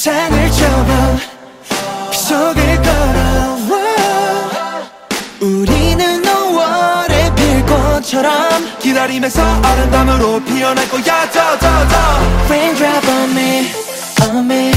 세상을 접어 빗속을 걸어와 우리는 5월의 빌꽃처럼 기다리면서 아름다움으로 피어날 거야 더 Raindrop on me